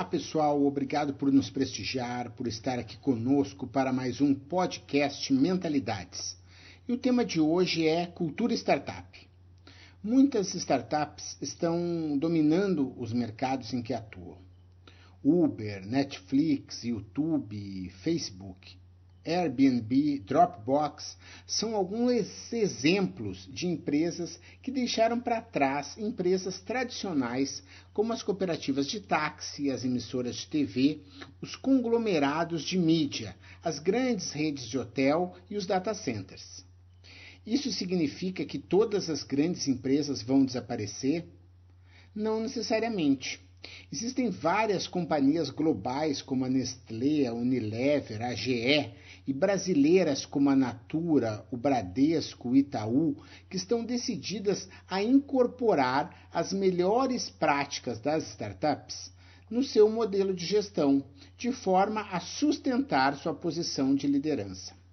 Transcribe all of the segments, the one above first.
Olá, pessoal. Obrigado por nos prestigiar, por estar aqui conosco para mais um podcast Mentalidades. E o tema de hoje é cultura startup. Muitas startups estão dominando os mercados em que atuam. Uber, Netflix, YouTube, Facebook, Airbnb, Dropbox são alguns exemplos de empresas que deixaram para trás empresas tradicionais como as cooperativas de táxi, as emissoras de TV, os conglomerados de mídia, as grandes redes de hotel e os data centers. Isso significa que todas as grandes empresas vão desaparecer? Não necessariamente. Existem várias companhias globais como a Nestlé, a Unilever, a GE e brasileiras como a Natura, o Bradesco, o Itaú, que estão decididas a incorporar as melhores práticas das startups no seu modelo de gestão, de forma a sustentar sua posição de liderança.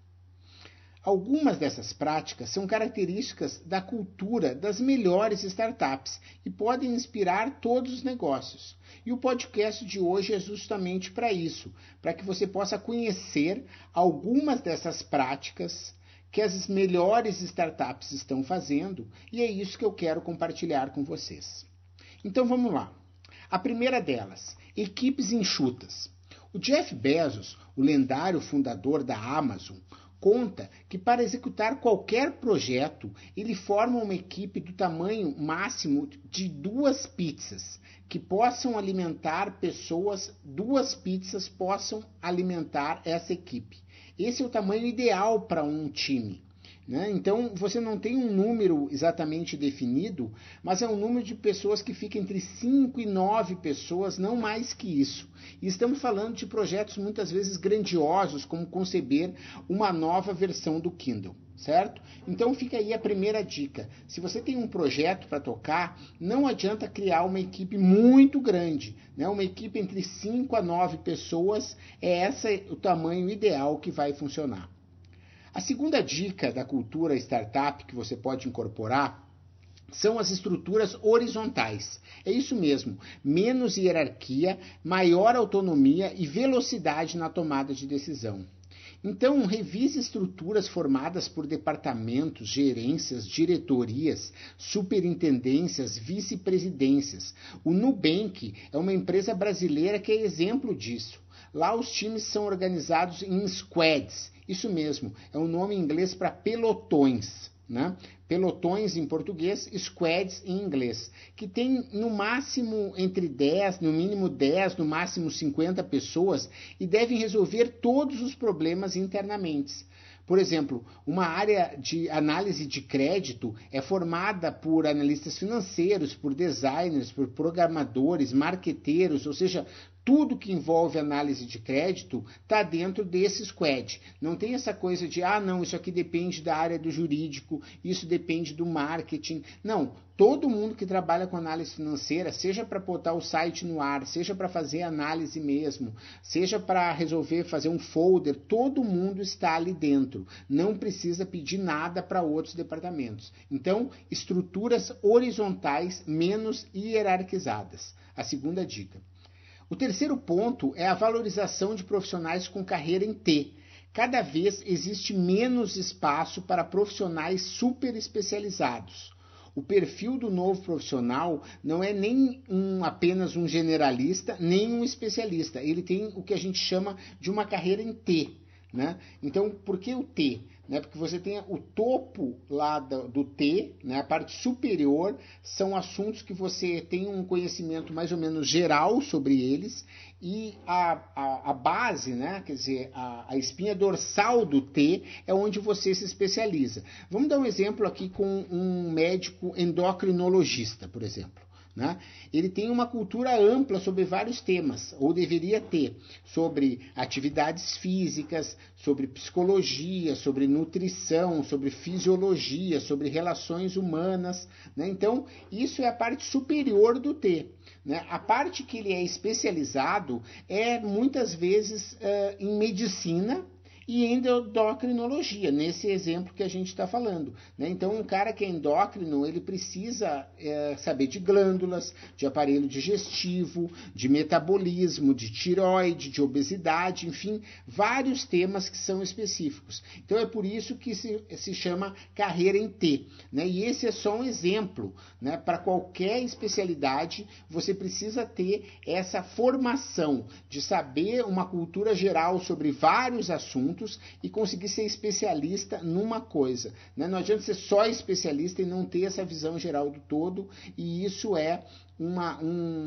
Algumas dessas práticas são características da cultura das melhores startups e podem inspirar todos os negócios. E o podcast de hoje é justamente para isso, para que você possa conhecer algumas dessas práticas que as melhores startups estão fazendo, e é isso que eu quero compartilhar com vocês. Então vamos lá. A primeira delas, equipes enxutas. O Jeff Bezos, o lendário fundador da Amazon, conta que para executar qualquer projeto, ele forma uma equipe do tamanho máximo de 2 pizzas, que possam alimentar pessoas, 2 pizzas possam alimentar essa equipe. Esse é o tamanho ideal para um time. Então, você não tem um número exatamente definido, mas é um número de pessoas que fica entre 5 e 9 pessoas, não mais que isso. E estamos falando de projetos muitas vezes grandiosos, como conceber uma nova versão do Kindle, certo? Então fica aí a primeira dica. Se você tem um projeto para tocar, não adianta criar uma equipe muito grande. Uma equipe entre 5 a 9 pessoas, esse o tamanho ideal que vai funcionar. A segunda dica da cultura startup que você pode incorporar são as estruturas horizontais. É isso mesmo, menos hierarquia, maior autonomia e velocidade na tomada de decisão. Então, revise estruturas formadas por departamentos, gerências, diretorias, superintendências, vice-presidências. O Nubank é uma empresa brasileira que é exemplo disso. Lá os times são organizados em squads. Isso mesmo, é um nome em inglês para pelotões, Pelotões em português, squads em inglês, que tem no máximo entre 10, no mínimo 10, no máximo 50 pessoas e devem resolver todos os problemas internamente. Por exemplo, uma área de análise de crédito é formada por analistas financeiros, por designers, por programadores, marqueteiros, ou seja, tudo que envolve análise de crédito está dentro desse squad. Não tem essa coisa de, não, isso aqui depende da área do jurídico, isso depende do marketing. Não, todo mundo que trabalha com análise financeira, seja para botar o site no ar, seja para fazer análise mesmo, seja para resolver fazer um folder, todo mundo está ali dentro. Não precisa pedir nada para outros departamentos. Então, estruturas horizontais menos hierarquizadas. A segunda dica. O terceiro ponto é a valorização de profissionais com carreira em T. Cada vez existe menos espaço para profissionais super especializados. O perfil do novo profissional não é nem apenas um generalista, nem um especialista. Ele tem o que a gente chama de uma carreira em T. Então, por que o T? Porque você tem o topo lá do T, a parte superior, são assuntos que você tem um conhecimento mais ou menos geral sobre eles, e a base, quer dizer, a espinha dorsal do T é onde você se especializa. Vamos dar um exemplo aqui com um médico endocrinologista, por exemplo. Ele tem uma cultura ampla sobre vários temas, ou deveria ter, sobre atividades físicas, sobre psicologia, sobre nutrição, sobre fisiologia, sobre relações humanas. Então, isso é a parte superior do T. A parte que ele é especializado é muitas vezes em medicina e endocrinologia, nesse exemplo que a gente está falando, né? Então, um cara que é endócrino, ele precisa saber de glândulas, de aparelho digestivo, de metabolismo, de tireoide, de obesidade, enfim, vários temas que são específicos. Então, é por isso que se chama carreira em T, né? E esse é só um exemplo, né? Para qualquer especialidade, você precisa ter essa formação de saber uma cultura geral sobre vários assuntos e conseguir ser especialista numa coisa, né? Não adianta ser só especialista e não ter essa visão geral do todo, e isso é uma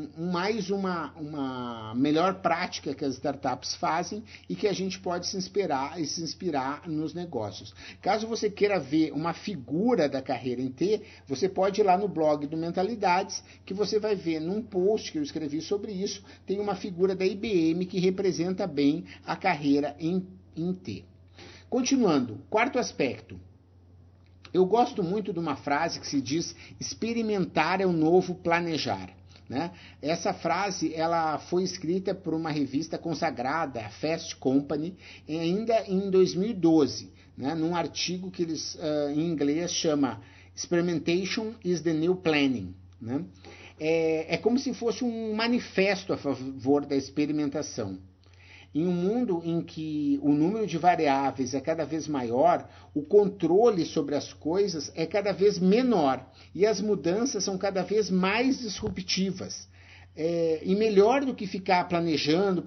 melhor prática que as startups fazem e que a gente pode se inspirar nos negócios. Caso você queira ver uma figura da carreira em T, você pode ir lá no blog do Mentalidades, que você vai ver num post que eu escrevi sobre isso, tem uma figura da IBM que representa bem a carreira em T. Continuando, quarto aspecto. Eu gosto muito de uma frase que se diz: experimentar é o novo planejar, né? Essa frase ela foi escrita por uma revista consagrada, a Fast Company, ainda em 2012, né? Num artigo que eles em inglês chama Experimentation is the New Planning, né? É como se fosse um manifesto a favor da experimentação. Em um mundo em que o número de variáveis é cada vez maior, o controle sobre as coisas é cada vez menor e as mudanças são cada vez mais disruptivas. E melhor do que ficar planejando,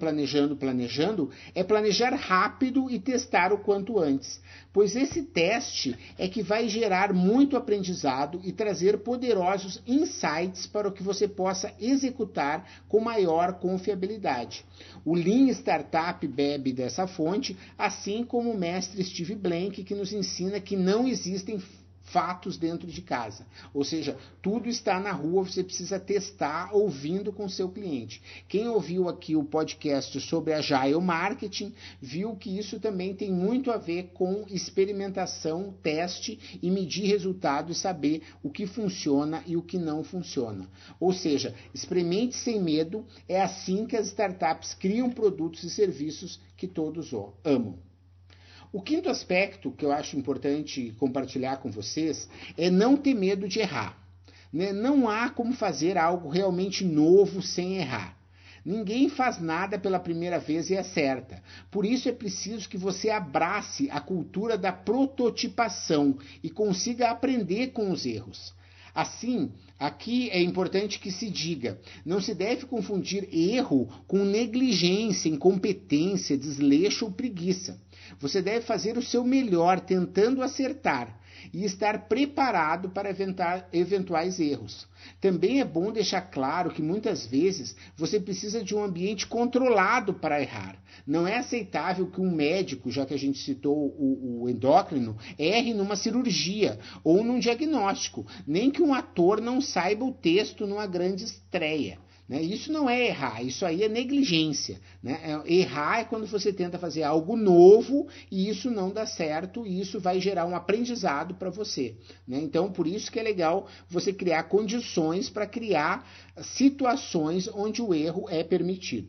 é planejar rápido e testar o quanto antes, pois esse teste é que vai gerar muito aprendizado e trazer poderosos insights para o que você possa executar com maior confiabilidade. O Lean Startup bebe dessa fonte, assim como o mestre Steve Blank, que nos ensina que não existem fatos dentro de casa, ou seja, tudo está na rua, você precisa testar ouvindo com o seu cliente. Quem ouviu aqui o podcast sobre Agile Marketing, viu que isso também tem muito a ver com experimentação, teste e medir resultado e saber o que funciona e o que não funciona. Ou seja, experimente sem medo, é assim que as startups criam produtos e serviços que todos amam. O quinto aspecto que eu acho importante compartilhar com vocês é não ter medo de errar, né? Não há como fazer algo realmente novo sem errar. Ninguém faz nada pela primeira vez e acerta. Por isso é preciso que você abrace a cultura da prototipação e consiga aprender com os erros. Assim, aqui é importante que se diga, não se deve confundir erro com negligência, incompetência, desleixo ou preguiça. Você deve fazer o seu melhor tentando acertar e estar preparado para eventuais erros. Também é bom deixar claro que muitas vezes você precisa de um ambiente controlado para errar. Não é aceitável que um médico, já que a gente citou o endócrino, erre numa cirurgia ou num diagnóstico, nem que um ator não saiba o texto numa grande estreia. Né? Isso não é errar, isso aí é negligência. Né? Errar é quando você tenta fazer algo novo e isso não dá certo e isso vai gerar um aprendizado para você. Né? Então, por isso que é legal você criar condições para criar situações onde o erro é permitido.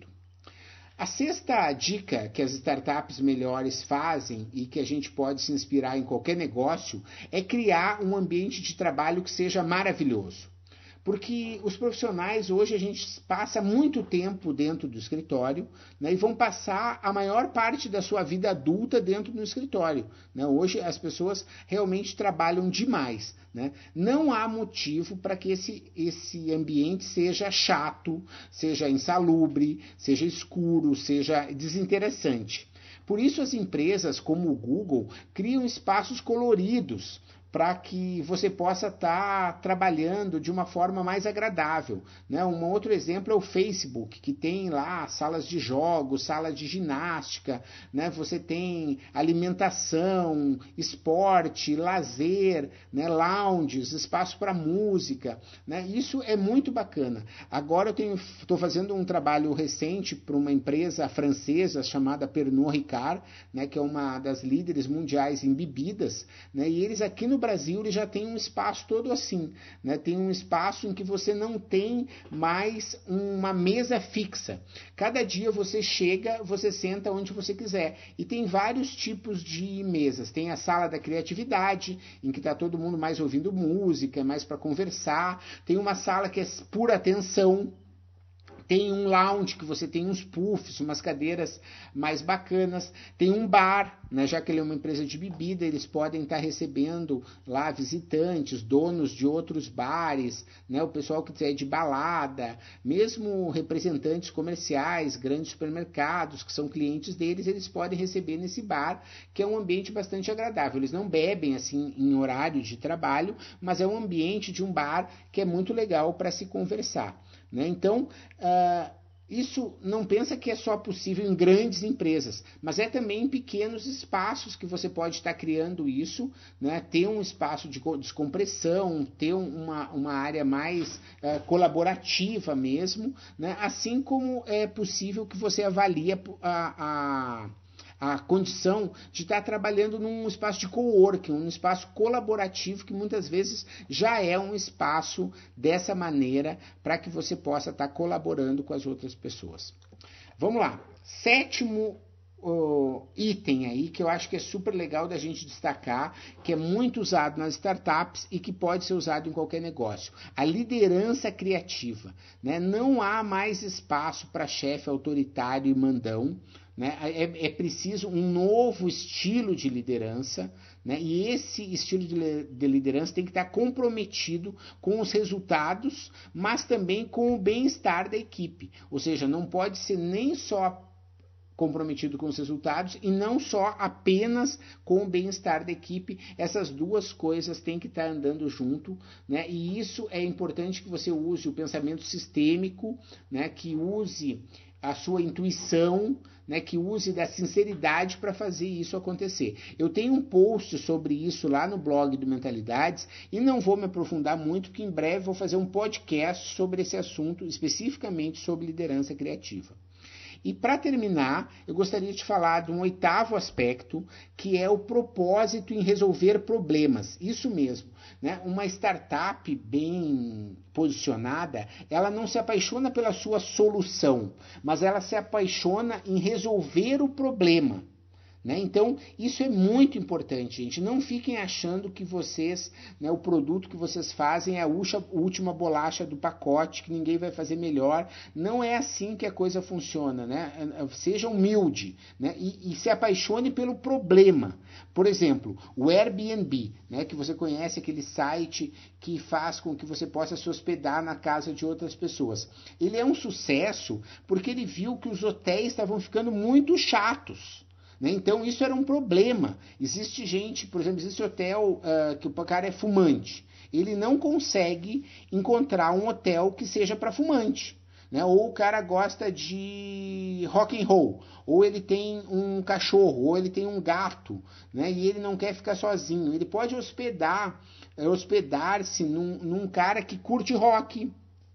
A sexta dica que as startups melhores fazem e que a gente pode se inspirar em qualquer negócio é criar um ambiente de trabalho que seja maravilhoso. Porque os profissionais, hoje a gente passa muito tempo dentro do escritório, né, e vão passar a maior parte da sua vida adulta dentro do escritório. Né? Hoje as pessoas realmente trabalham demais. Né? Não há motivo para que esse ambiente seja chato, seja insalubre, seja escuro, seja desinteressante. Por isso as empresas como o Google criam espaços coloridos, para que você possa estar trabalhando de uma forma mais agradável. Né? Um outro exemplo é o Facebook, que tem lá salas de jogos, sala de ginástica, né? Você tem alimentação, esporte, lazer, né? Lounges, espaço para música. Né? Isso é muito bacana. Agora eu estou fazendo um trabalho recente para uma empresa francesa chamada Pernod Ricard, né? Que é uma das líderes mundiais em bebidas, né? E eles aqui no o Brasil ele já tem um espaço todo assim, né? Tem um espaço em que você não tem mais uma mesa fixa. Cada dia você chega, você senta onde você quiser. E tem vários tipos de mesas. Tem a sala da criatividade, em que está todo mundo mais ouvindo música, mais para conversar. Tem uma sala que é por atenção. Tem um lounge que você tem uns puffs, umas cadeiras mais bacanas. Tem um bar, né? Já que ele é uma empresa de bebida, eles podem estar recebendo lá visitantes, donos de outros bares, né? O pessoal que quiser de balada, mesmo representantes comerciais, grandes supermercados que são clientes deles, eles podem receber nesse bar, que é um ambiente bastante agradável. Eles não bebem assim em horário de trabalho, mas é um ambiente de um bar que é muito legal para se conversar. Né? Então, isso não pensa que é só possível em grandes empresas, mas é também em pequenos espaços que você pode estar criando isso, né? Ter um espaço de descompressão, ter uma área mais colaborativa mesmo, né? Assim como é possível que você avalie a condição de estar trabalhando num espaço de coworking, um espaço colaborativo que muitas vezes já é um espaço dessa maneira para que você possa estar colaborando com as outras pessoas. Vamos lá, sétimo item aí que eu acho que é super legal da gente destacar, que é muito usado nas startups e que pode ser usado em qualquer negócio. A liderança criativa, né? Não há mais espaço para chefe autoritário e mandão, né? É preciso um novo estilo de liderança, né? E esse estilo de liderança tem que estar comprometido com os resultados, mas também com o bem-estar da equipe. Ou seja, não pode ser nem só comprometido com os resultados e não só apenas com o bem-estar da equipe. Essas duas coisas têm que estar andando junto, né? E isso é importante que você use o pensamento sistêmico, né? Que use a sua intuição, né, que use da sinceridade para fazer isso acontecer. Eu tenho um post sobre isso lá no blog do Mentalidades e não vou me aprofundar muito, porque em breve vou fazer um podcast sobre esse assunto, especificamente sobre liderança criativa. E para terminar, eu gostaria de falar de um oitavo aspecto, que é o propósito em resolver problemas. Isso mesmo, né? Uma startup bem posicionada, ela não se apaixona pela sua solução, mas ela se apaixona em resolver o problema. Né? Então, isso é muito importante, gente. Não fiquem achando que vocês, né, o produto que vocês fazem é a última bolacha do pacote, que ninguém vai fazer melhor. Não é assim que a coisa funciona. Né? Seja humilde, né? E se apaixone pelo problema. Por exemplo, o Airbnb, né, que você conhece, aquele site que faz com que você possa se hospedar na casa de outras pessoas. Ele é um sucesso porque ele viu que os hotéis estavam ficando muito chatos. Então isso era um problema. Existe gente, por exemplo, existe hotel que o cara é fumante. Ele não consegue encontrar um hotel que seja para fumante. Né? Ou o cara gosta de rock and roll, ou ele tem um cachorro, ou ele tem um gato, né? E ele não quer ficar sozinho. Ele pode hospedar-se num cara que curte rock,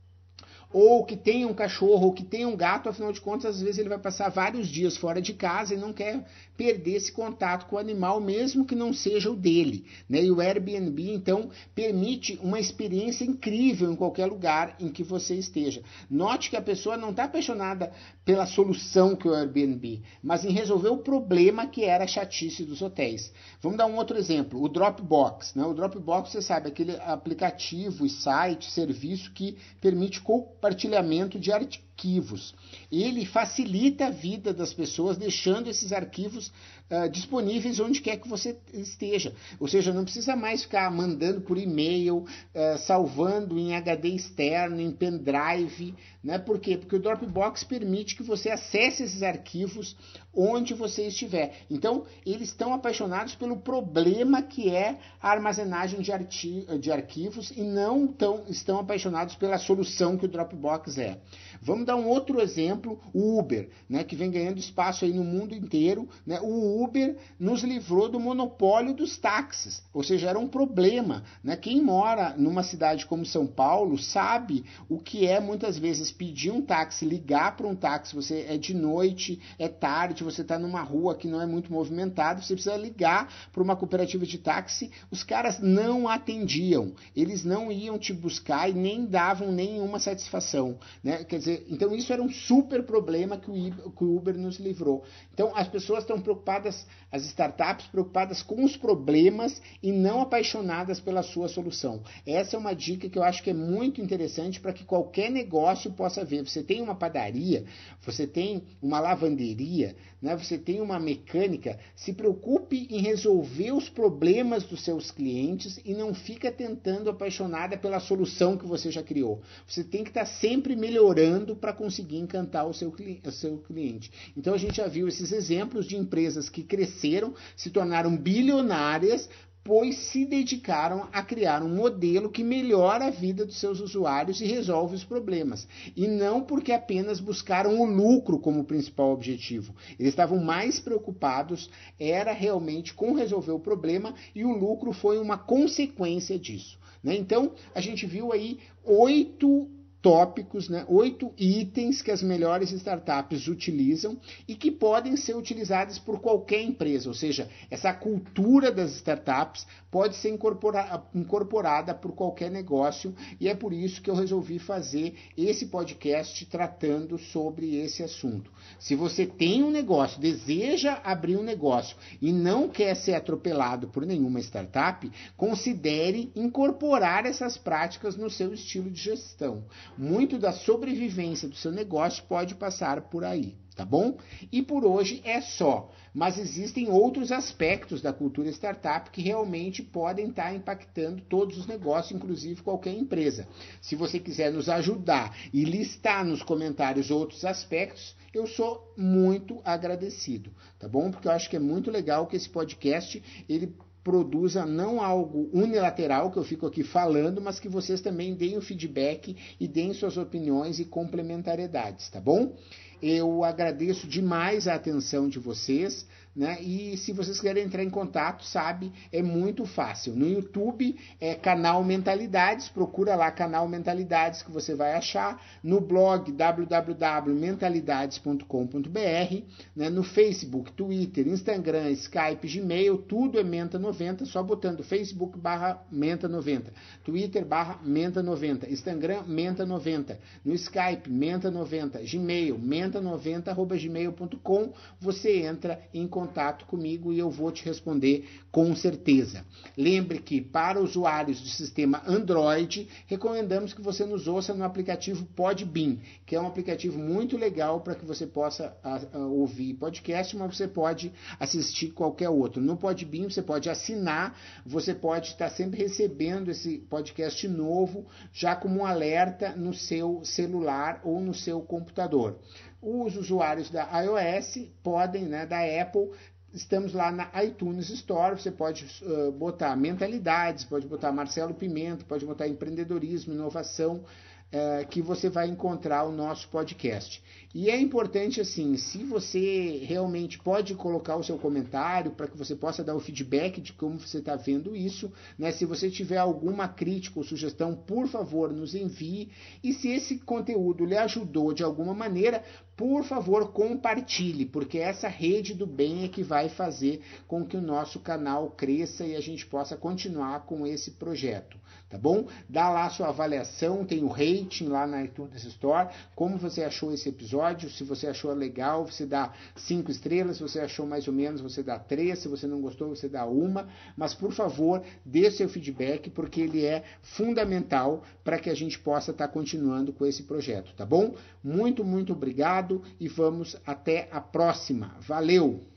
ou que tem um cachorro, ou que tem um gato. Afinal de contas, às vezes ele vai passar vários dias fora de casa e não quer perder esse contato com o animal, mesmo que não seja o dele. Né? E o Airbnb, então, permite uma experiência incrível em qualquer lugar em que você esteja. Note que a pessoa não está apaixonada pela solução que é o Airbnb, mas em resolver o problema que era a chatice dos hotéis. Vamos dar um outro exemplo, o Dropbox. Né? O Dropbox, você sabe, aquele aplicativo, site, serviço que permite compartilhamento de arquivos. Ele facilita a vida das pessoas, deixando esses arquivos disponíveis onde quer que você esteja. Ou seja, não precisa mais ficar mandando por e-mail, salvando em HD externo, em pendrive. Né? Por quê? Porque o Dropbox permite que você acesse esses arquivos onde você estiver. Então, eles estão apaixonados pelo problema que é a armazenagem de arquivos e não estão apaixonados pela solução que o Dropbox é. Vamos dar um outro exemplo, o Uber, né, que vem ganhando espaço aí no mundo inteiro. Né? O Uber nos livrou do monopólio dos táxis, ou seja, era um problema. Né? Quem mora numa cidade como São Paulo sabe o que é muitas vezes pedir um táxi, ligar para um táxi, você é de noite, é tarde, cidade, você está numa rua que não é muito movimentada, você precisa ligar para uma cooperativa de táxi, os caras não atendiam, eles não iam te buscar e nem davam nenhuma satisfação, né? Quer dizer, então isso era um super problema que o Uber nos livrou. Então as pessoas estão preocupadas, as startups preocupadas com os problemas e não apaixonadas pela sua solução. Essa é uma dica que eu acho que é muito interessante para que qualquer negócio possa ver. Você tem uma padaria, você tem uma lavanderia, né? Você tem uma mecânica, se preocupe em resolver os problemas dos seus clientes e não fica tentando apaixonada pela solução que você já criou. Você tem que estar sempre melhorando para conseguir encantar o seu cliente. Então a gente já viu esses exemplos de empresas que cresceram, se tornaram bilionárias, pois se dedicaram a criar um modelo que melhora a vida dos seus usuários e resolve os problemas. E não porque apenas buscaram o lucro como principal objetivo. Eles estavam mais preocupados, era realmente com resolver o problema, e o lucro foi uma consequência disso, né? Então, a gente viu aí 8 tópicos, né? 8 itens que as melhores startups utilizam e que podem ser utilizados por qualquer empresa, ou seja, essa cultura das startups pode ser incorporada por qualquer negócio, e é por isso que eu resolvi fazer esse podcast tratando sobre esse assunto. Se você tem um negócio, deseja abrir um negócio e não quer ser atropelado por nenhuma startup, considere incorporar essas práticas no seu estilo de gestão. Muito da sobrevivência do seu negócio pode passar por aí, tá bom? E por hoje é só, mas existem outros aspectos da cultura startup que realmente podem estar impactando todos os negócios, inclusive qualquer empresa. Se você quiser nos ajudar e listar nos comentários outros aspectos, eu sou muito agradecido, tá bom? Porque eu acho que é muito legal que esse podcast, ele produza não algo unilateral que eu fico aqui falando, mas que vocês também deem o feedback e deem suas opiniões e complementariedades, tá bom? Eu agradeço demais a atenção de vocês, né? E se vocês quiserem entrar em contato, sabe, é muito fácil. No YouTube é canal Mentalidades, procura lá canal Mentalidades que você vai achar. No blog www.mentalidades.com.br, né? No Facebook, Twitter, Instagram, Skype, Gmail, tudo é Menta90, só botando Facebook /Menta90, Twitter /Menta90, Instagram Menta90, no Skype Menta90, Gmail Menta90@gmail.com, você entra em contato comigo e eu vou te responder com certeza. Lembre que para usuários do sistema Android, recomendamos que você nos ouça no aplicativo Podbean, que é um aplicativo muito legal para que você possa ouvir podcast, mas você pode assistir qualquer outro. No Podbean você pode assinar, você pode estar sempre recebendo esse podcast novo, já como um alerta no seu celular ou no seu computador. Os usuários da iOS podem, né, da Apple, estamos lá na iTunes Store, você pode botar Mentalidades, pode botar Marcelo Pimenta, pode botar Empreendedorismo, Inovação, que você vai encontrar o nosso podcast. E é importante, assim, se você realmente pode colocar o seu comentário para que você possa dar o feedback de como você está vendo isso, né? Se você tiver alguma crítica ou sugestão, por favor, nos envie. E se esse conteúdo lhe ajudou de alguma maneira, por favor, compartilhe, porque essa rede do bem é que vai fazer com que o nosso canal cresça e a gente possa continuar com esse projeto, tá bom? Dá lá sua avaliação, tem o rating lá na iTunes Store, como você achou esse episódio, se você achou legal, você dá 5 estrelas, se você achou mais ou menos, você dá 3, se você não gostou, você dá 1, mas por favor, dê seu feedback, porque ele é fundamental para que a gente possa estar continuando com esse projeto, tá bom? Muito, muito obrigado e vamos até a próxima. Valeu!